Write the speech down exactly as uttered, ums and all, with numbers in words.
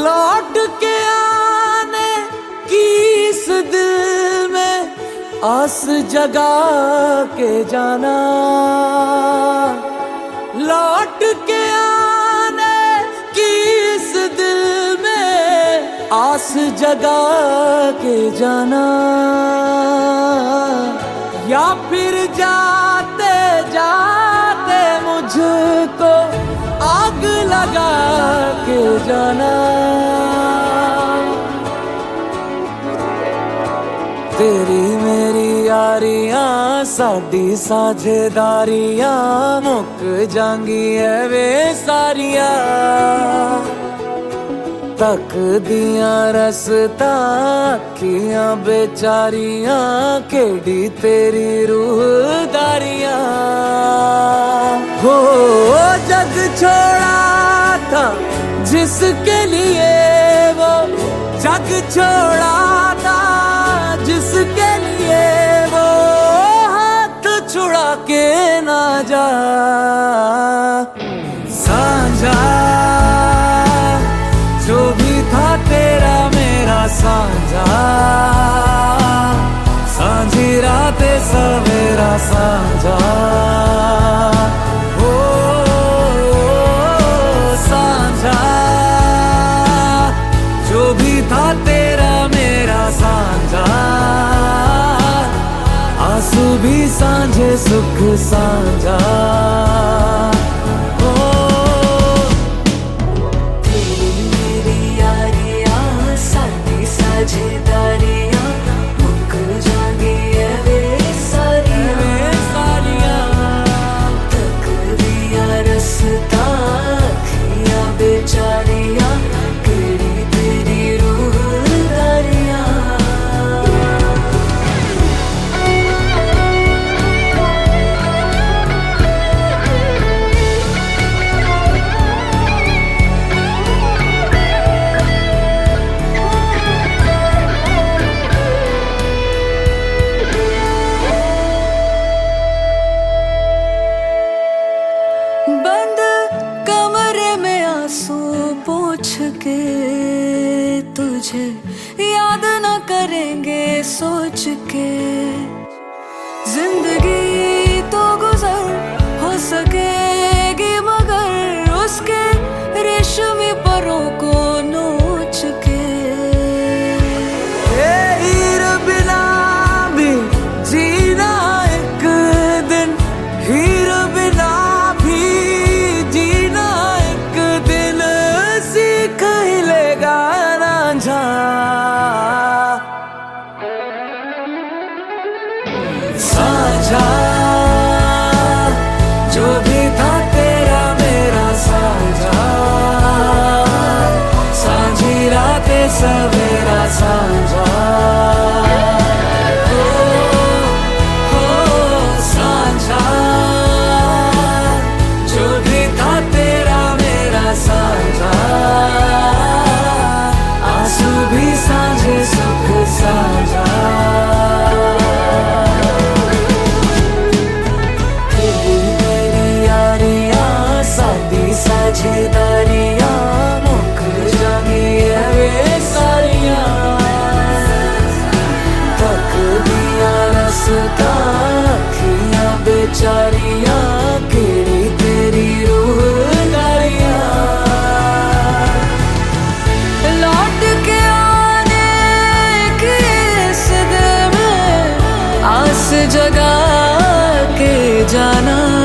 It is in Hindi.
लौट के आने की इस दिल में आस जगा के जाना, लौट के आने की इस दिल में आस जगा के जाना, या फिर जाते जाते मुझको आग लगा के जाना। तेरी मेरी यारियां साडी साझेदारियां मुक जांगी है वे सारियां, तक दियां रसता अखियां बेचारियां केड़ी तेरी रूहदारियां। हो जग छोड़ा था जिसके लिए वो जग छोड़ा था, जिसके लिए वो हाथ छुड़ा के ना जा। साझा जो भी था तेरा मेरा साझा, सांझी रातें सवेरा साझा। ओ साझा जो भी था तेरा मेरा साझा, आंसू भी सांझे सुख साझा। साझेदारियां मुक जांगी है वे सारियां, तक दिया रसता अखियां बेचारियां केड़ी तेरी रूहदारियां। बंद कमरे में आंसू पोंछ के तुझे याद न करेंगे सोच के, जिंदगी तो गुजर हो सकेगी मगर उसके रेशमी परों को नोच के। हीर बिना भी जीना एक दिन, हीर बिना साझा जो भी था तेरा मेरा साझा, सांझी रातें सवेरा साझा। ओ, ओ साझा जो भी था तेरा मेरा साझा, आंसू भी सांझे सुख साझा। साझेदारियां मुक जांगी है वे सारियां, तक दिया रसता अखियां बेचारियां केड़ी तेरी रूहदारियां। लौट के आने की इस दिल में आस जगा के जाना,